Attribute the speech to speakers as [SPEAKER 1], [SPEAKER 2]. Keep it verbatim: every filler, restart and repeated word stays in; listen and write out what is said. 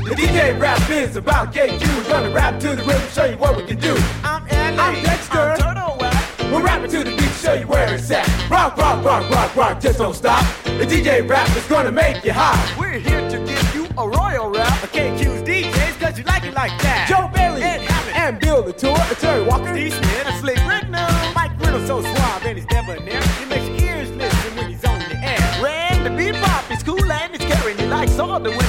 [SPEAKER 1] The D J rap is about K Q. We're gonna rap to the rhythm, show you what we can do.
[SPEAKER 2] I'm L A.
[SPEAKER 1] I'm Dexter.
[SPEAKER 2] I'm Turtle Rap.
[SPEAKER 1] We're rapping to the beat, show you where it's at. Rock, rock, rock, rock, rock, just don't stop. The D J rap is gonna make you hot.
[SPEAKER 2] We're here to give you a royal rap. K Q's D Js, cause you like it like that.
[SPEAKER 1] Joe Bailey
[SPEAKER 2] Ed Hammond.
[SPEAKER 1] and Bill the Tour, Terry Walker,
[SPEAKER 2] Steve Smith, a slick Rickno. Mike Riddle so suave and he's debonair. He makes your ears listen when he's on the air. Red, the bebop is cool and it's carrying. He likes all the women.